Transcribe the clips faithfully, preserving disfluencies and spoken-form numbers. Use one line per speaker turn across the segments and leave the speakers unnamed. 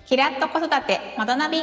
キラッと子育てまどナビ。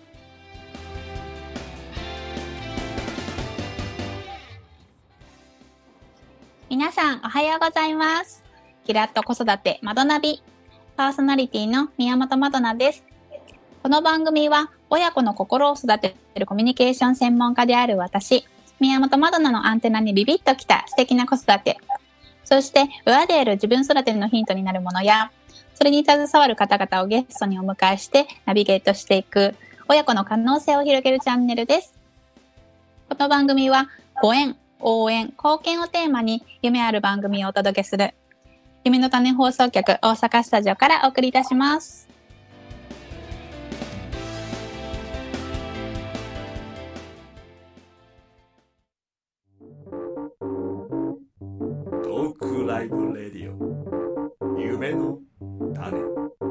皆さんおはようございます。キラッと子育てまどナビパーソナリティの宮本まどなです。この番組は親子の心を育てるコミュニケーション専門家である私宮本まどなのアンテナにビビッときた素敵な子育て、そして親である自分育てのヒントになるものや、それに携わる方々をゲストにお迎えしてナビゲートしていく親子の可能性を広げるチャンネルです。この番組はご縁、応援、貢献をテーマに夢ある番組をお届けする夢の種放送局大阪スタジオからお送りいたします。
トークライブレディオ夢の種。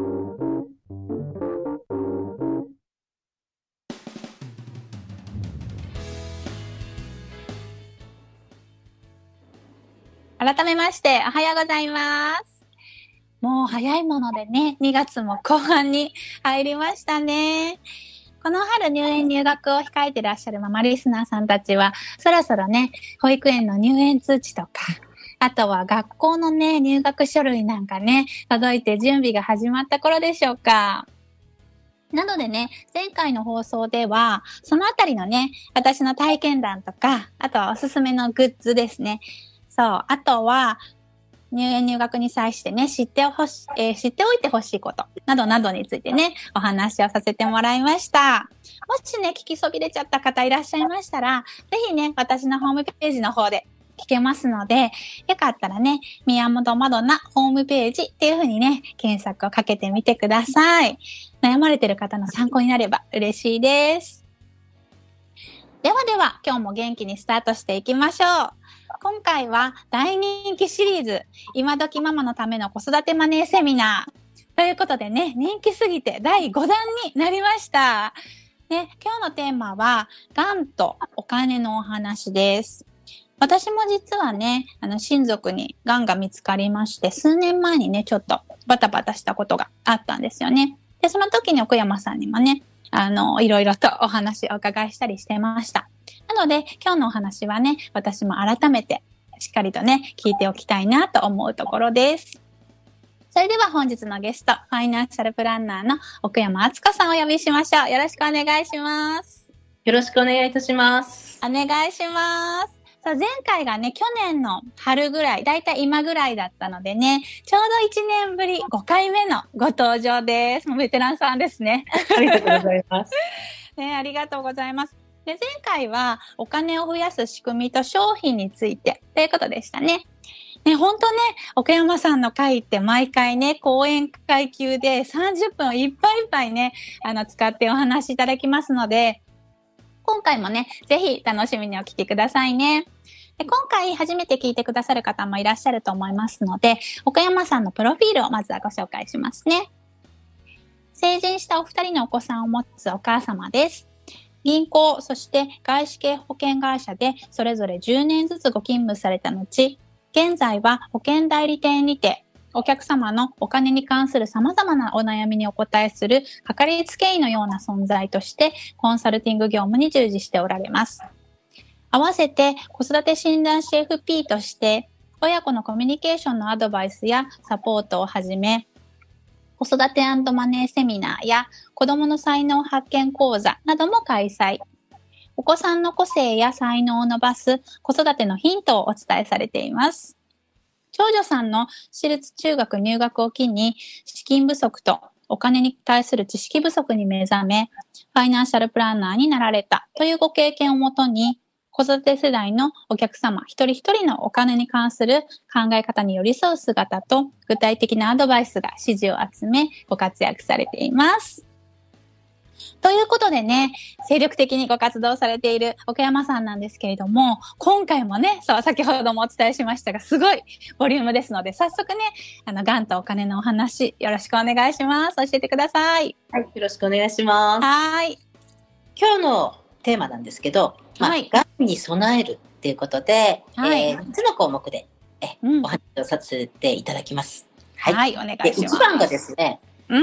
改めましておはようございます。もう早いものでね、にがつも後半に入りましたね。この春入園入学を控えていらっしゃるママリスナーさんたちは、そろそろね、保育園の入園通知とか、あとは学校のね、入学書類なんかね、届いて準備が始まった頃でしょうか。なのでね、前回の放送では、そのあたりのね、私の体験談とか、あとはおすすめのグッズですね。そう、あとは、入園入学に際してね、知ってほし、えー、知っておいてほしいこと、などなどについてね、お話をさせてもらいました。もしね、聞きそびれちゃった方いらっしゃいましたら、ぜひね、私のホームページの方で聞けますので、よかったらね、宮本まどなホームページっていう風にね、検索をかけてみてください。悩まれてる方の参考になれば嬉しいです。ではでは、今日も元気にスタートしていきましょう。今回は大人気シリーズ、今時ママのための子育てマネーセミナー。ということでね、人気すぎてだいごだんになりました。ね、今日のテーマは、がんとお金のお話です。私も実はね、あの親族にがんが見つかりまして、数年前にね、ちょっとバタバタしたことがあったんですよね。で、その時に奥山さんにもね、あの、いろいろとお話をお伺いしたりしてました。なので、今日のお話はね、私も改めてしっかりとね、聞いておきたいなと思うところです。それでは本日のゲスト、ファイナンシャルプランナーの奥山敦子さんをお呼びしましょう。よろしくお願いします。
よろしくお願いいたします。
お願いします。さあ前回がね、去年の春ぐらい、だいたい今ぐらいだったのでね、ちょうどいちねんぶりごかいめのご登場です。もうベテランさんですね。
ありがとうございます。
ね、ありがとうございます。で、前回はお金を増やす仕組みと商品についてということでしたね。ね、ほんとね、奥山さんの会って毎回ね、講演会級でさんじゅっぷんいっぱいいっぱいね、あの、使ってお話しいただきますので、今回もね、ぜひ楽しみにお聞きくださいね。で、今回初めて聞いてくださる方もいらっしゃると思いますので、岡山さんのプロフィールをまずはご紹介しますね。成人したお二人のお子さんを持つお母様です。銀行、そして外資系保険会社でそれぞれじゅうねんずつご勤務された後、現在は保険代理店にてお客様のお金に関する様々なお悩みにお答えするかかりつけ医のような存在としてコンサルティング業務に従事しておられます。合わせて子育て診断士 エフピー として親子のコミュニケーションのアドバイスやサポートをはじめ、子育て&マネーセミナーや子どもの才能発見講座なども開催。お子さんの個性や才能を伸ばす子育てのヒントをお伝えされています。長女さんの私立中学入学を機に資金不足とお金に対する知識不足に目覚め、ファイナンシャルプランナーになられたというご経験をもとに、子育て世代のお客様一人一人のお金に関する考え方に寄り添う姿と具体的なアドバイスが支持を集めご活躍されています。ということでね、精力的にご活動されている奥山さんなんですけれども、今回もね、そう、先ほどもお伝えしましたが、すごいボリュームですので、早速ね、あの、がんとお金のお話、よろしくお願いします。教えてください。
はい、よろしくお願いします。
はい。
今日のテーマなんですけど、まあ、はい、がんに備えるっていうことで、はい、えー、みっつの項目でえ、うん、お話をさせていただきます。
はい、はい、お願いします。
で、いちばんがですね、
うん、
まあ、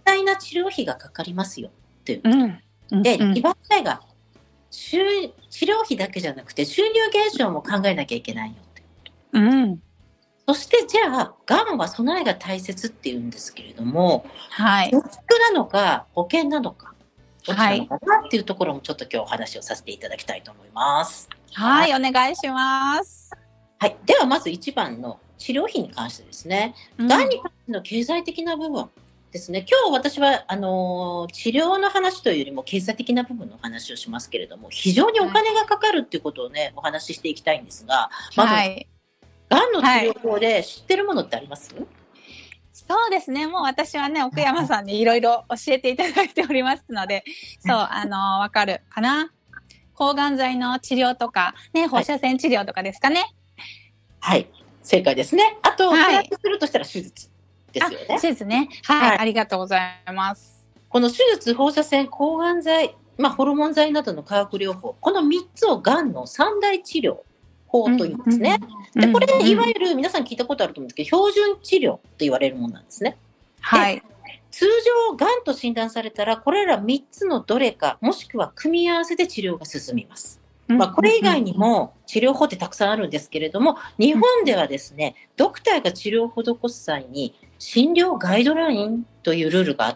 大な治療費がかかりますよっていう。
うんうん、
で、にばんめが収治療費だけじゃなくて収入減少も考えなきゃいけないよって。
うん、
そしてじゃあ、がんは備えが大切っていうんですけれども、
はい。
リスクなのか保険なのか、どっちなのかなっていうところもちょっと今日お話をさせていただきたいと思います。
はい、はい、お願いします。
はい、ではまずいちばんの治療費に関してですね、がんに関しての経済的な部分ですね。今日私はあのー、治療の話というよりも経済的な部分の話をしますけれども、非常にお金がかかるっていうことをね、お話ししていきたいんですが、まず、はい、がんの治療法で知ってるものってあります？はい、
そうですね。もう私はね、奥山さんにいろいろ教えていただいておりますので、そう、あのー、わかるかな。抗がん剤の治療とか、ね、放射線治療とかですかね。
はい、はい、正解ですね。あと、プラスするとしたら手術ですよね。
手術ね、はい。はい。ありがとうございます。
この手術、放射線、抗がん剤、まあ、ホルモン剤などの化学療法、このみっつをがんの三大治療法というんですね。うんうん、でこれ、いわゆる皆さん聞いたことあると思うんですけど、標準治療と言われるものなんですね。
はい。
通常、がんと診断されたら、これらみっつのどれか、もしくは組み合わせで治療が進みます。まあ、これ以外にも治療法ってたくさんあるんですけれども、日本ではですね、ドクターが治療を施す際に診療ガイドラインというルールがあって、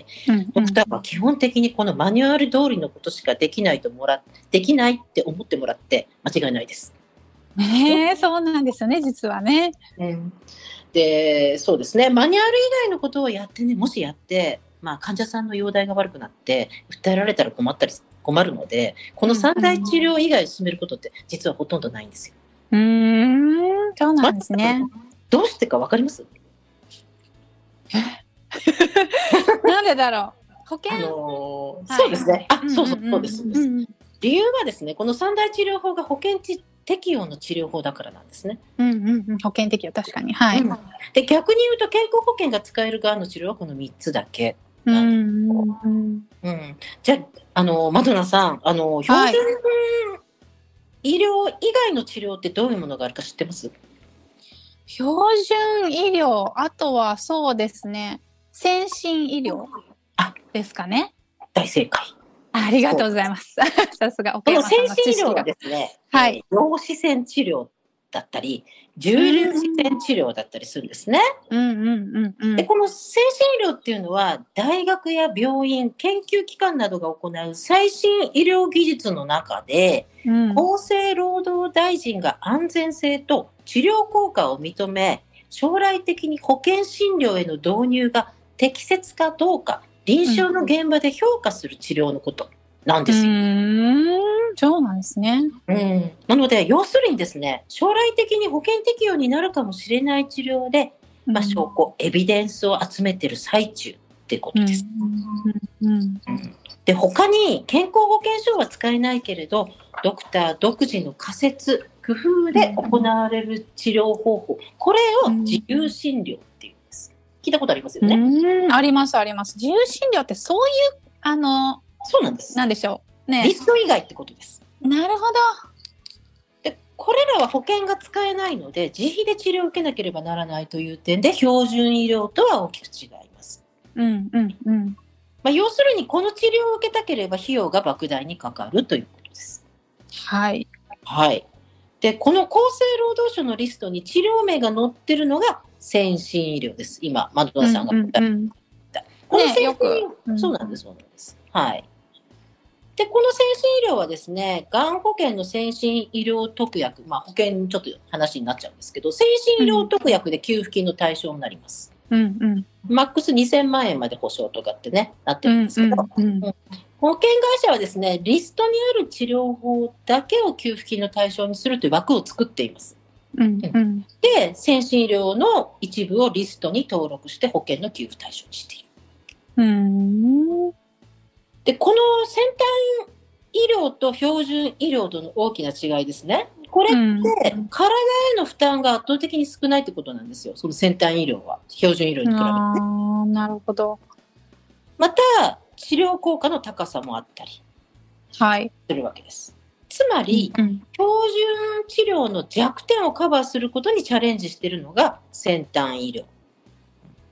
ドクターは基本的にこのマニュアル通りのことしかできないともらできないって思ってもらって間違いないです。
へー、そうなんですよね、実はね。
うん、で、そうですね、マニュアル以外のことをやってね、もしやって、まあ、患者さんの容体が悪くなって訴えられたら困ったり困るので、この三大治療以外進めることって実はほとんどないんですよ。
うーん、そうなんですね。
ま、どうしてかわかります？
なんでだろう。保険、
あのーはい、そうですね。あ、うんうんうん、そうそうそうですそうです、うんうん。理由はですね、この三大治療法が保険適用の治療法だからなんですね。
うんうんうん、保険適用、確かに。はい。うん、
で、逆に言うと健康保険が使えるがんの治療はこのみっつだけなんです。うんうんうん、じゃあ、あのマドナさん、あの標準医療以外の治療ってどういうものがあるか知ってます？
標準医療、あとはそうですね、先進医療ですかね。
大正解。
ありがとうございます。さすが奥山さんの知識が。
この先進医療はですね、はい、陽子線治療だったり、重粒子線治療だったりするんですね。
うんうんうんうん、
でこの先進医療っていうのは大学や病院、研究機関などが行う最新医療技術の中で、うん、厚生労働大臣が安全性と治療効果を認め、将来的に保険診療への導入が適切かどうか臨床の現場で評価する治療のことなんですよ。
うーん、そうなんですね。
うん、なので要するにですね、将来的に保険適用になるかもしれない治療で、まあ、証拠、エビデンスを集めている最中ってことです。うんうんうん、で他に健康保険証は使えないけれど、ドクター独自の仮説、工夫で行われる治療方法、これを自由診療っていうんです。聞いたことありますよね。
うん、ありますあります。自由診療ってそういうあの
そうなんです。
なんでしょう、ね、
リスト以外ってことです。
なるほど。
でこれらは保険が使えないので自費で治療を受けなければならないという点で標準医療とは大きく違います。
うんうんうん
まあ、要するにこの治療を受けたければ費用が莫大にかかるということです。
はい、はい、
でこの厚生労働省のリストに治療名が載ってるのが先進医療です。今マドナさんが答えた、うんうんうん、この先進、ね、よく、うん、そうなんです、そうなんです。はい。でこの先進医療はですね、がん保険の先進医療特約、まあ、保険ちょっと話になっちゃうんですけど、先進医療特約で給付金の対象になります。うんうん、マックスにせんまんえんまで保証とかってねなってるんですけど、うんうんうん、保険会社はですね、リストにある治療法だけを給付金の対象にするという枠を作っています。うんうん、で先進医療の一部をリストに登録して保険の給付対象にしている。うんでこの先端医療と標準医療との大きな違いですね。これって体への負担が圧倒的に少ないってことなんですよ。その先端医療は標準医療に比べて。
あ、なるほど。
また治療効果の高さもあったりするわけです。つまり、うんうん、標準治療の弱点をカバーすることにチャレンジしているのが先端医療。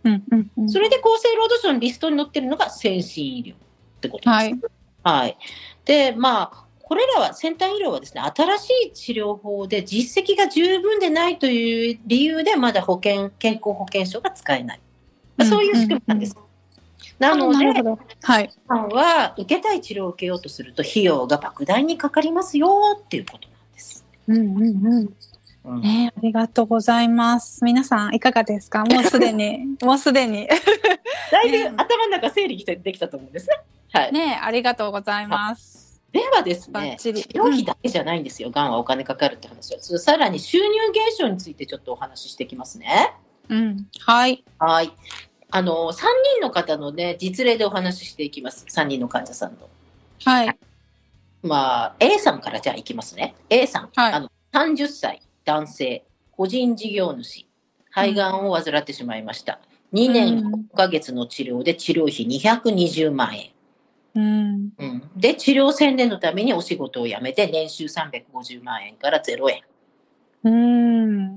うんうんうん、
それで厚生労働省のリストに載ってるのが先進医療ってことです。はい。はい。で、まあ、これらは、先端医療はですね、新しい治療法で実績が十分でないという理由で、まだ保険、健康保険証が使えない。そういう仕組みなんです。うんうんうん、なので、はい。さんは受けたい治療を受けようとすると、費用が莫大にかかりますよっていうことなんです。
うんうんうんうんね、ありがとうございます。皆さんいかがですか？もうすでに、もうすでに。
だいぶ頭の中整理できたと思うんですね。はい。
ね、ありがとうございます。
ではですね、治療費だけじゃないんですよ。が、うん、んはお金かかるって話は。さらに収入減少についてちょっとお話ししていきますね。
うん。はい。
はい。あの、さんにんの方のね、実例でお話ししていきます。さんにんの患者さんの。
はい。
まあ、A さんからじゃあいきますね。A さん。はい、あのさんじゅっさい、男性、個人事業主、肺がんを患ってしまいました。うん、にねんごかげつの治療で治療費にひゃくにじゅうまんえん。うんうん、で、治療宣伝のためにお仕事を辞めて、年収さんびゃくごじゅうまんえんからゼロえん。
うん。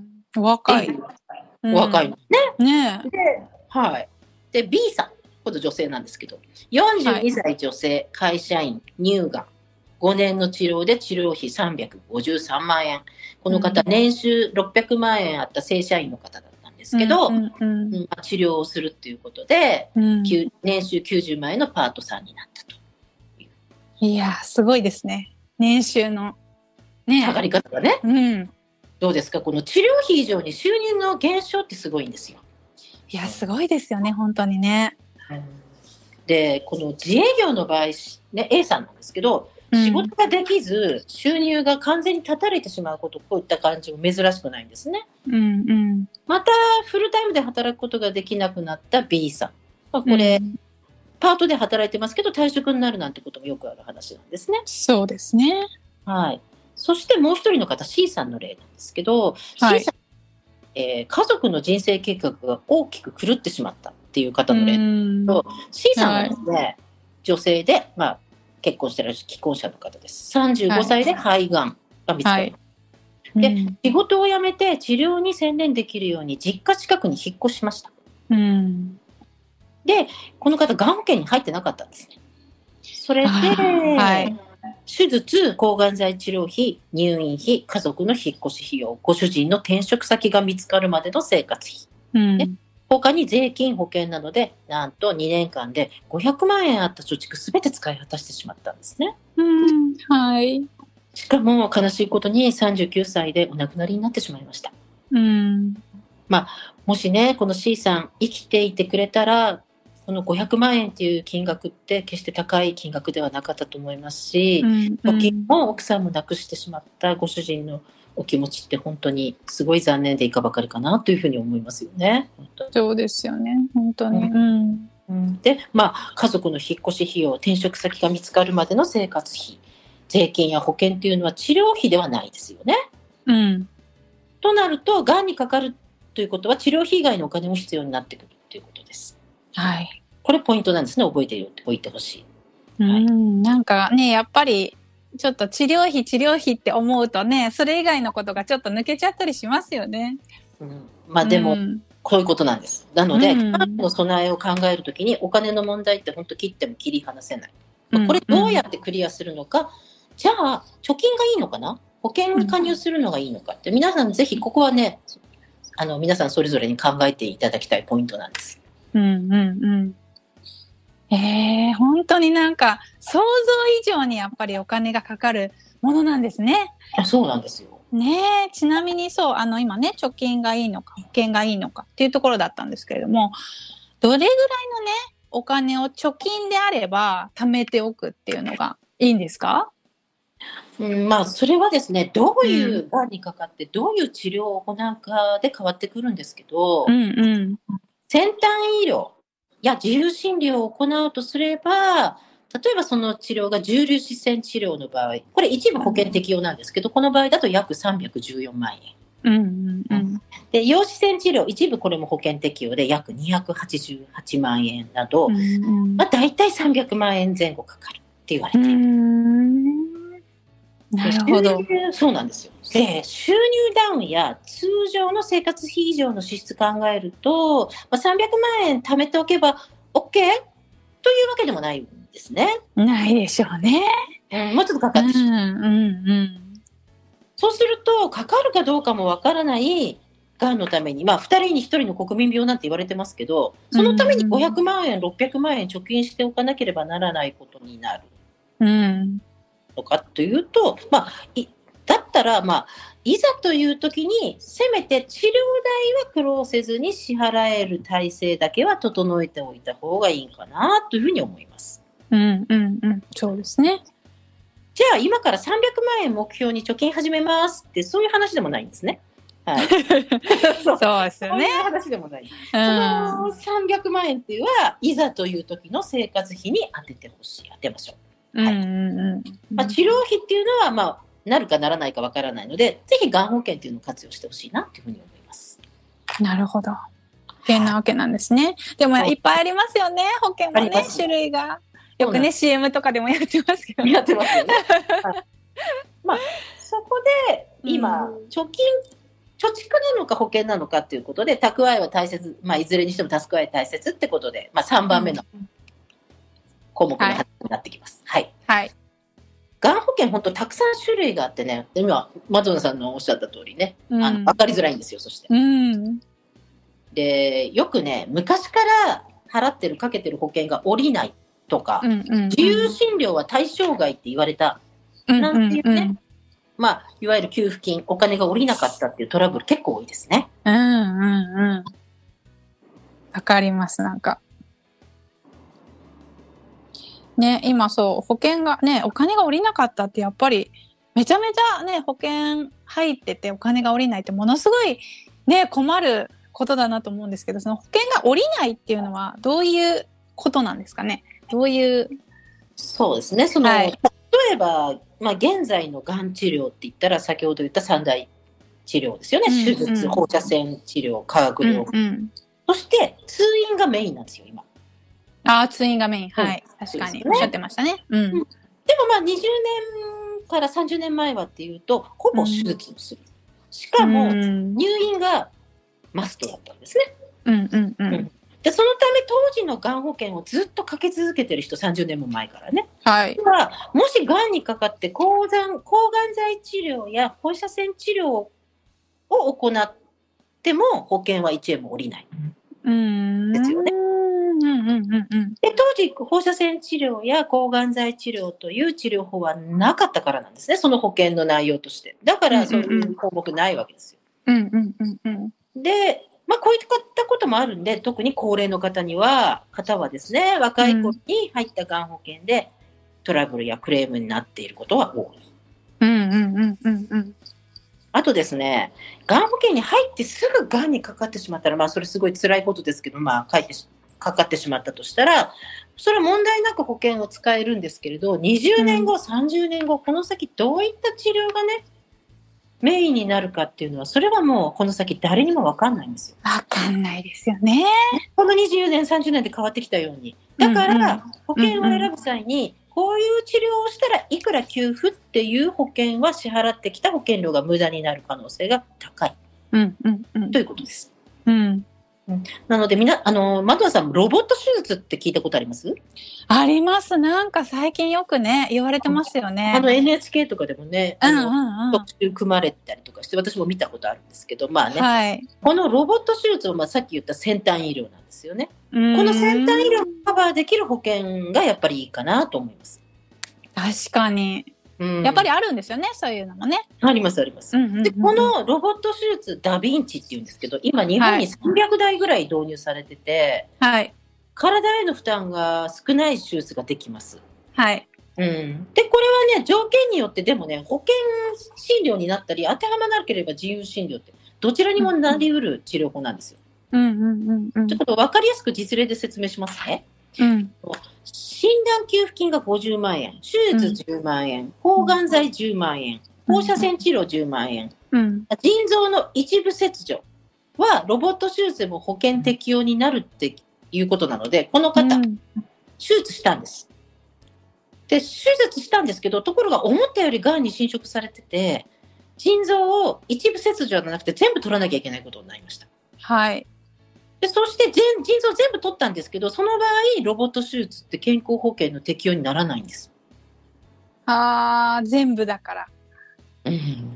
お若い。
お若いの
ね。
ね。で、はい。で、B さん。今度女性なんですけど、よんじゅうにさい女性、会社員、乳がん。ごねんの治療で治療費さんびゃくごじゅうさんまんえん。この方、年収ろっぴゃくまんえんあった正社員の方だったんですけど、うんうんうん、治療をするっていうことで、うん、年収きゅうじゅうまんえんのパートさんになったと。
いや、すごいですね。年収の、
ね、上がり方がね。
うん。
どうですか？この治療費以上に収入の減少ってすごいんですよ。
いや、すごいですよね、本当にね。
で、この自営業の場合、ね、A さんなんですけど、仕事ができず、収入が完全に断たれてしまうこと、こういった感じも珍しくないんですね。
うんうん、
また、フルタイムで働くことができなくなった B さん。まあ、これ、うん、パートで働いてますけど、退職になるなんてこともよくある話なんですね。
そうですね。
はい。そしてもう一人の方、C さんの例なんですけど、はい、C さん、えー、家族の人生計画が大きく狂ってしまったっていう方の例なんですけど、C さんはですね、はい、女性で、まあ、結婚してらっしゃる既婚者の方です。さんじゅうごさいで肺がんが見つかりました。はい、で、うん、仕事を辞めて治療に専念できるように実家近くに引っ越しました。
うん、
で、この方、がん保険に入ってなかったんですね。それで、はい、手術、抗がん剤治療費、入院費、家族の引っ越し費用、ご主人の転職先が見つかるまでの生活費。うんね、他に税金、保険などで、なんとにねんかんでごひゃくまんえんあった貯蓄すべて使い果たしてしまったんですね。
うん、はい。
しかも悲しいことにさんじゅうきゅうさいでお亡くなりになってしまいました。
うん、
まあ、もしね、この C さん生きていてくれたら、このごひゃくまんえんっていう金額って決して高い金額ではなかったと思いますし、うんうん、貯金も奥さんも亡くしてしまったご主人のお気持ちって本当にすごい残念でいかばかりかなというふうに思いますよね。
そうですよね、本当に。うん
うん、で、まあ、家族の引っ越し費用、転職先が見つかるまでの生活費、税金や保険っていうのは治療費ではないですよね。
うん、
となると、がんにかかるということは治療費以外のお金も必要になってくるということです。
はい。
これポイントなんですね。覚えておいてほしい。
うん、なんかね、やっぱりちょっと治療費治療費って思うとね、それ以外のことがちょっと抜けちゃったりしますよね。
うん、まあでも、うん、こういうことなんです。なので、がんの備えを考えるときにお金の問題って本当切っても切り離せない。まあ、これどうやってクリアするのか、うん、じゃあ貯金がいいのかな、保険に加入するのがいいのかって、皆さんぜひここはね、あの皆さんそれぞれに考えていただきたいポイントなんです。
うんうんうん。えー、本当になんか想像以上にやっぱりお金がかかるものなんですね。
あ、そうなんですよ。
ねえ、ちなみにそう、あの今ね、貯金がいいのか保険がいいのかっていうところだったんですけれども、どれぐらいのね、お金を貯金であれば貯めておくっていうのがいいんですか？
うん、まあそれはですね、どういうがんにかかってどういう治療を行うかで変わってくるんですけど、
うんうん、
先端医療や自由診療を行うとすれば、例えばその治療が重粒子線治療の場合、これ一部保険適用なんですけど、この場合だと約さんびゃくじゅうよんまんえん。
うんうんうん、
で、陽子線治療、一部これも保険適用で約にひゃくはちじゅうはちまんえんなど、うんうん、まあ、大体さんびゃくまんえん前後かかるって言われている。
うん、 なるほど。
そうなんですよ。で、収入ダウンや通常の生活費以上の支出考えると、まあ、さんびゃくまんえん貯めておけば OK というわけでもないんですね。
ないでしょうね。
うん、もうちょっとかかってしまう。
うんうんうん、
そうすると、かかるかどうかもわからないがんのために、まあ、ふたりにひとりの国民病なんて言われてますけど、そのためにごひゃくまんえん、ろっぴゃくまんえん貯金しておかなければならないことになる。
うん
のかというと、まあ、いだったら、まあ、いざという時にせめて治療代は苦労せずに支払える体制だけは整えておいた方がいいかなというふうに思います。
うんうんうん、そうですね。
じゃあ今からさんびゃくまんえん目標に貯金始めますってそういう話でもないんですね。はい、
そうですよね。
そういう話でもない。うん、そのさんびゃくまんえんっていうのはいざという時の生活費に当ててほしい。当てましょう。はい、うんうんうんまあ、治療費っていうのは、まあ、なるかならないかわからないので、ぜひがん保険っていうのを活用してほしいなというふうに思います。
なるほど。保険なわけなんですね。でもいっぱいありますよね、保険もね、種類が。よくね、シーエム とかでもやってますけど。
やってますよね。はい、まあ、そこで今、うん、貯金、貯蓄なのか保険なのかっていうことで、蓄えは大切、まあ、いずれにしても蓄え大切ってことで、まあ、さんばんめの項目の話になってきます。はい。はい。がん保険、本当たくさん種類があってね、今、マドンナさんのおっしゃった通りね、うん、あの分かりづらいんですよ、そして。うん、で、よくね、昔から払ってる、かけてる保険が下りないとか、うんうんうん、自由診療は対象外って言われた、なんていうね、うんうんうん、まあ、いわゆる給付金、お金が下りなかったっていうトラブル結構多いですね。
うんうんうん。わかります、なんか。ね、今そう、保険がね、お金が下りなかったってやっぱり、めちゃめちゃね、保険入っててお金が下りないってものすごいね、困ることだなと思うんですけど、その保険が下りないっていうのはどういうことなんですかね。どういう。
そうですね。その、はい、例えば、まあ現在のがん治療って言ったら先ほど言った三大治療ですよね。うんうん、手術、放射線治療、化学療法。うんうん、そして通院がメインなんですよ、今。
ああ、通院がメイン。はい。うん、確かに、ね。おっしゃってましたね。うん。うん、でも
まあにじゅうねんからさんじゅうねんまえはっていうと、ほぼ手術をする。うん、しかも、入院がマストだったんですね。
うんうんうん。うん、
でそのため当時のがん保険をずっとかけ続けてる人さんじゅうねんも前からね。
はい。
もしがんにかかって抗がん、抗がん剤治療や放射線治療を行っても保険はいちえんも下りない。
うん
ですよね。
うんうんうんうん、
で当時放射線治療や抗がん剤治療という治療法はなかったからなんですね。その保険の内容として。だからそういう項目ないわけですよ。
うんうんうんうん、
で、まあ、こういったこともあるんで、特に高齢の方には、方はですね、若い頃に入ったがん保険でトラブルやクレームになっていることは多い。
うんうんうんうんうん。
あとですね、がん保険に入ってすぐがんにかかってしまったら、まあそれすごい辛いことですけど、まあ書いてかかってしまったとしたら、それは問題なく保険を使えるんですけれど、にじゅうねんご、うん、さんじゅうねんご、この先どういった治療がね、メインになるかっていうのは、それはもうこの先誰にも分かんないんですよ。
分かんないですよね。
このにじゅうねん、さんじゅうねんで変わってきたように。だから、保険を選ぶ際に、こういう治療をしたらいくら給付っていう保険は支払ってきた保険料が無駄になる可能性が高い。
うんうんうん、
ということです。
うん
なので、みな、あの、マドナさん、ロボット手術って聞いたことあります？
あります。なんか最近よくね、言われてますよね。
あの エヌエイチケー とかでもね、
あの、うんうんうん、
特集組まれたりとかして、私も見たことあるんですけど、まあね、
はい、
このロボット手術は、まあ、さっき言った先端医療なんですよね。この先端医療をカバーできる保険がやっぱりいいかなと思います。
確かに。うん、やっぱりあるんですよね、そういうのもね。
ありますあります、うんうんうんうん。で、このロボット手術、ダヴィンチっていうんですけど、今日本にさんびゃくだいぐらい導入されてて、はい、体への負担が少ない手術ができます。
はい。
うん、で、これはね、条件によってでもね、保険診療になったり、当てはまらなければ自由診療って、どちらにもなりうる治療法なんですよ。
うんうんうんうん、
ちょっと分かりやすく実例で説明しますね。
うん、
診断給付金がごじゅうまんえん、手術じゅうまんえん、抗がん剤じゅうまんえん、放射線治療じゅうまんえん、うん、腎臓の一部切除はロボット手術でも保険適用になるっていうことなので、この方、うん、手術したんです。 で、手術したんですけど、ところが思ったよりがんに侵食されてて、腎臓を一部切除じゃなくて全部取らなきゃいけないことになりました。
はい。
で、そして腎臓全部取ったんですけど、その場合、ロボット手術って健康保険の適用にならないんです。
あー、全部だから。
うん、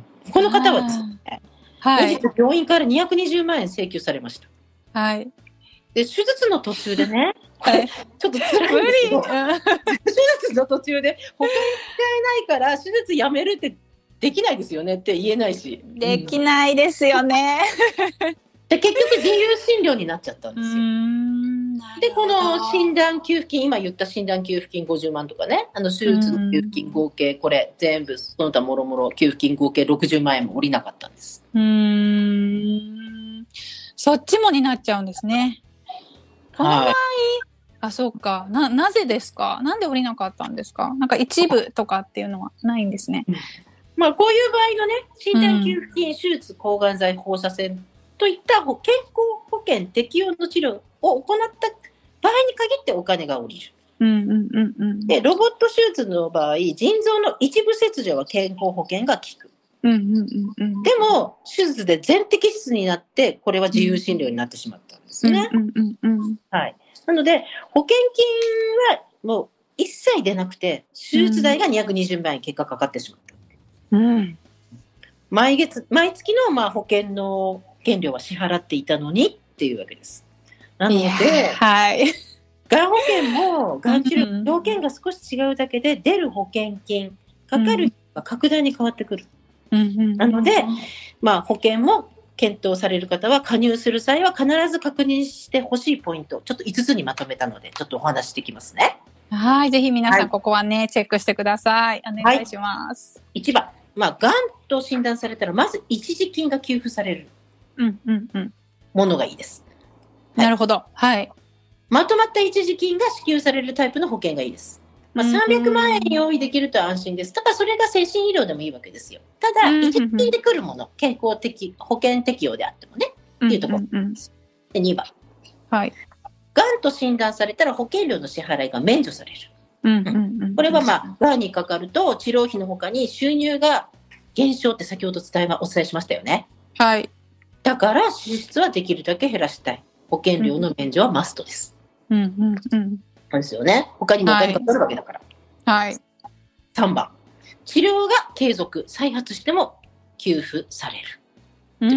この方はですね、はい、病院からにひゃくにじゅうまんえん請求されました。
はい。
で、手術の途中でね、これ、ちょっと辛いんですけど、手術の途中で保険使えないから手術やめるってできないですよねって言えないし。
できないですよね。
で、結局自由診療になっちゃったんですよ。で、この診断給付金、今言った診断給付金ごじゅうまんとかね、あの手術の給付金合計、これ全部、その他もろもろ給付金合計ろくじゅうまんえんも下りなかったんです。
うーん。そっちもになっちゃうんですね。この場合、はい、あ、そうか。な、なぜですか？なんで降りなかったんですか？なんか一部とかっていうのはないんですね。
まあ、こういう場合のね、診断給付金、うん、手術、抗がん剤、放射線といった健康保険適用の治療を行った場合に限ってお金が下りる。
うんうんうんうん、
で、ロボット手術の場合、腎臓の一部切除は健康保険が効く。
うんうんうんうん、
でも、手術で全摘出になって、これは自由診療になってしまったんですね。
うんうんうんうん、
はい。なので、保険金はもう一切出なくて、手術代がにひゃくにじゅうまんえん結果かかってしまった。
うん、
毎月、毎月のまあ保険の保険料は支払っていたのにっていうわけです。なので、
はい。
がん保険もがん治療、条件が少し違うだけで出る保険金、かかる費が格段に変わってくる。
うんうん、
なので、まあ保険も検討される方は加入する際は必ず確認してほしいポイント、ちょっといつつにまとめたので、ちょっとお話してきますね。
はい、ぜひ皆さんここはね、はい、チェックしてください。お願いします。
はい、いちばん、まあ、がんと診断されたら、まず一時金が給付されるものがいいです。
うんうんうん、なるほど。はい。
まとまった一時金が支給されるタイプの保険がいいです。まあ、さんびゃくまんえん用意できると安心です。ただそれが先進医療でもいいわけですよ。ただ、一時金で来るもの、健康的、保険適用であってもね、っていうところ。で、にばん。
はい。
がんと診断されたら保険料の支払いが免除される。
うんうんうん、
これはまあ、がんにかかると治療費の他に収入が減少って先ほど伝え、お伝えしましたよね。
はい。
だから支出はできるだけ減らしたい。保険料の免除はマストです。
うんうんうん。
なんですよね。他にもお金かかるわけだから。
はい。
さんばん。治療が継続、再発しても給付される。
うん。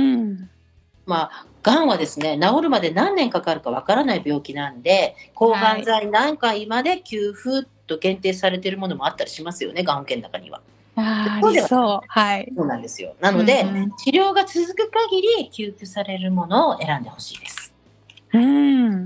まあ、がんはですね、治るまで何年かかるかわからない病気なんで、抗がん剤何回まで給付と限定されているものもあったりしますよね、がん保険の中には。
ああ、そう。はい。
そうなんですよ。なので、うんうん、治療が続く限り給付されるものを選んでほしいです。
うん、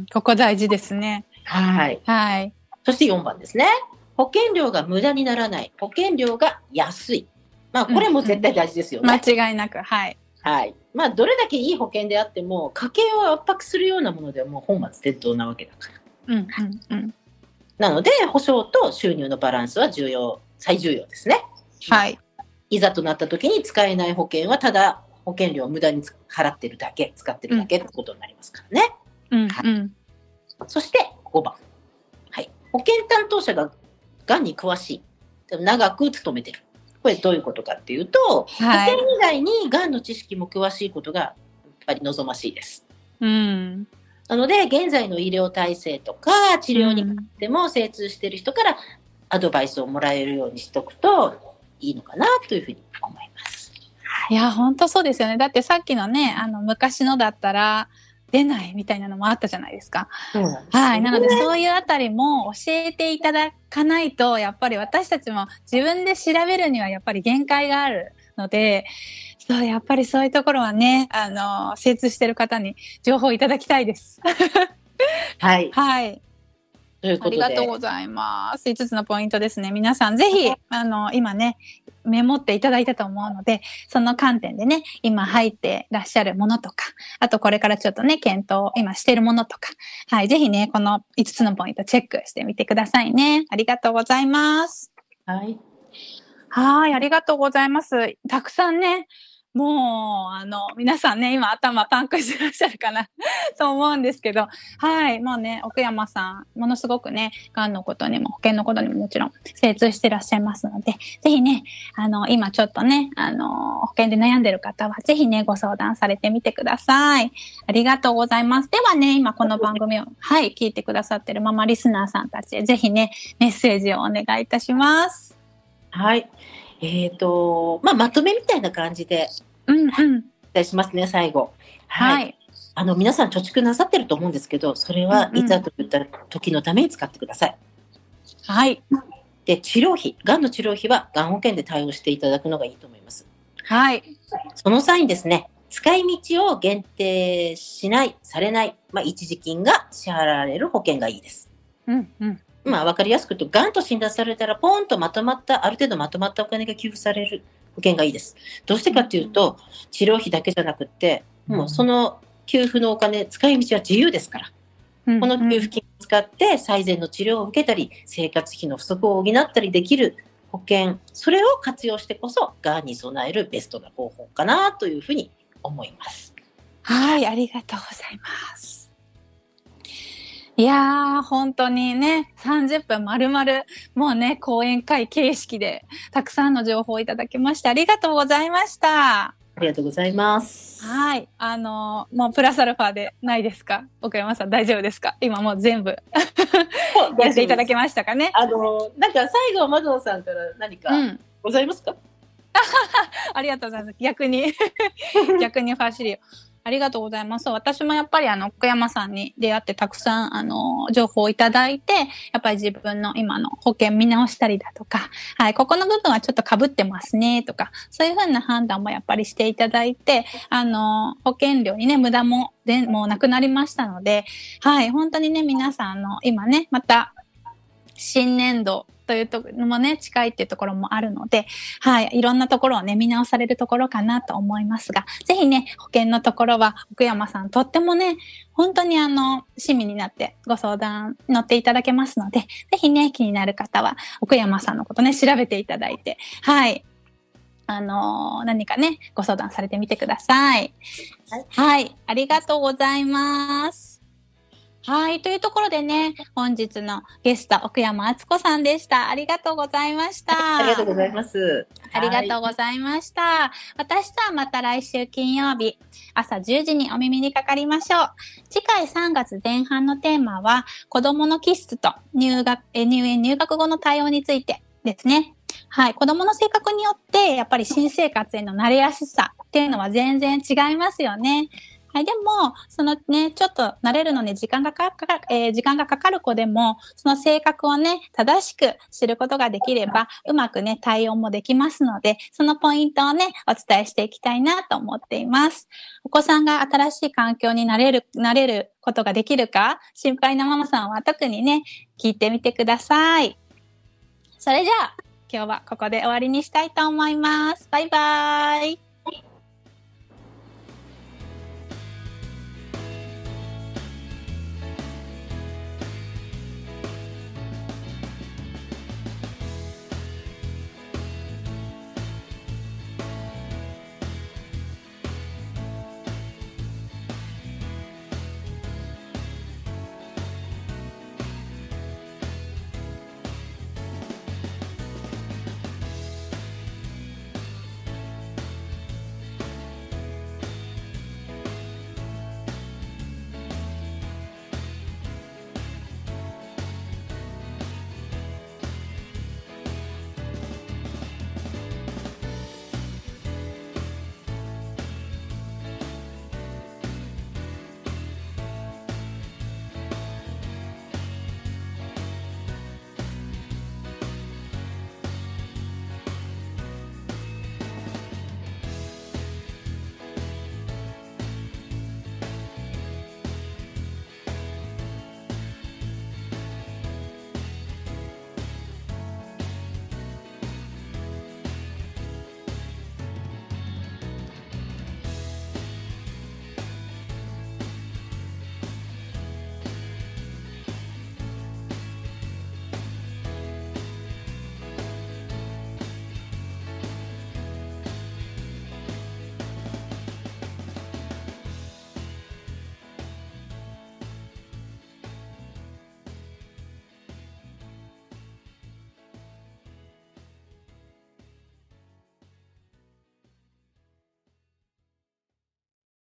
ここ大事ですね。
はい。
はい。
そしてよんばんですね。保険料が無駄にならない。保険料が安い。まあ、これも絶対大事ですよね。
うんうん、間違いなく。はい。
はい。まあ、どれだけいい保険であっても、家計を圧迫するようなものではもう本末転倒なわけだから。
うんうんうん。
なので、保証と収入のバランスは重要、最重要ですね。
はい。
いざとなった時に使えない保険は、ただ保険料を無駄に払ってるだけ、使ってるだけってことになりますからね。
うんうん。
はい、そしてごばん。はい。保険担当者ががんに詳しい。長く勤めてる。これどういうことかっていうと、はい、保険以外にがんの知識も詳しいことがやっぱり望ましいです。
うん。
なので、現在の医療体制とか治療に関しても精通している人からアドバイスをもらえるようにしておくといいのかなというふうに思います。
いや、本当そうですよね。だってさっきのね、あの昔のだったら出ないみたいなのもあったじゃないですか。
そうなんですね。
はい。なのでそういうあたりも教えていただかないと、やっぱり私たちも自分で調べるにはやっぱり限界があるので、そう、やっぱりそういうところはね、あの、精通している方に情報いただきたいです。
はい。
はい。
ということで。
ありがとうございます。いつつのポイントですね。皆さんぜひ、あの、今ね、メモっていただいたと思うので、その観点でね、今入ってらっしゃるものとか、あとこれからちょっとね、検討今しているものとか、はい、ぜひね、このいつつのポイントチェックしてみてくださいね。ありがとうございます。
はい。
はい、ありがとうございます。たくさんね、 もう、あの、皆さんね、今頭パンクしてらっしゃるかなと思うんですけど、はい、もうね、奥山さん、ものすごくね、がんのことにも、保険のことにももちろん精通してらっしゃいますので、ぜひね、あの、今ちょっとね、あの、保険で悩んでる方は、ぜひね、ご相談されてみてください。ありがとうございます。ではね、今この番組を、はい、聞いてくださってるママリスナーさんたちへ、ぜひね、メッセージをお願いいたします。
はい。えっと、まあ、まとめみたいな感じで、
うんうん。
お伝えしますね、最後。はい。はい、あの、皆さん貯蓄なさってると思うんですけど、それはいざといった時のために使ってください。
はい。
で、治療費、がんの治療費はがん保険で対応していただくのがいいと思います。
はい。
その際にですね、使い道を限定しない、されない、まあ、一時金が支払われる保険がいいです。
うんうん。
まあ、わかりやすく言うと、がんと診断されたら、ポンとまとまった、ある程度まとまったお金が給付される保険がいいです。どうしてかっていうと、治療費だけじゃなくって、もうその給付のお金、使い道は自由ですから。うんうん、この給付金を使って最善の治療を受けたり、生活費の不足を補ったりできる保険、それを活用してこそ、がんに備えるベストな方法かなというふうに思います。
はい、ありがとうございます。いやー、本当にね、さんじゅっぷん丸々、もうね、講演会形式で、たくさんの情報をいただきまして、ありがとうございました。
ありがとうございます。
はい。あの、もうプラスアルファでないですか？奥山さん大丈夫ですか？今もう全部やっていただけましたかね？
あの、なんか最後、窓野さんから何かございますか？うん、
ありがとうございます。逆に、逆にファシリオ。ありがとうございます。私もやっぱりあの、奥山さんに出会ってたくさんあの、情報をいただいて、やっぱり自分の今の保険見直したりだとか、はい、ここの部分はちょっと被ってますね、とか、そういうふうな判断もやっぱりしていただいて、あの、保険料にね、無駄も、で、もうなくなりましたので、はい、本当にね、皆さんあの、今ね、また、新年度、というところもね、近いっていうところもあるので、はい、いろんなところをね、見直されるところかなと思いますが、ぜひね、保険のところは、奥山さんとってもね、本当にあの、親身になってご相談乗っていただけますので、ぜひね、気になる方は、奥山さんのことね、調べていただいて、はい、あのー、何かね、ご相談されてみてください。はい、はい、ありがとうございます。はい。というところでね、本日のゲスト、奥山敦子さんでした。ありがとうございました。
ありがとうございます。
ありがとうございました。私とはまた来週金曜日、朝じゅうじにお耳にかかりましょう。次回さんがつぜん半のテーマは、子供の気質と入学、入園入学後の対応についてですね。はい。子供の性格によって、やっぱり新生活への慣れやすさっていうのは全然違いますよね。はい、でも、そのね、ちょっと慣れるのに時間がかかる、えー、時間がかかる子でも、その性格をね、正しく知ることができれば、うまくね、対応もできますので、そのポイントをね、お伝えしていきたいなと思っています。お子さんが新しい環境に慣れる、慣れることができるか、心配なママさんは特にね、聞いてみてください。それじゃあ、今日はここで終わりにしたいと思います。バイバーイ。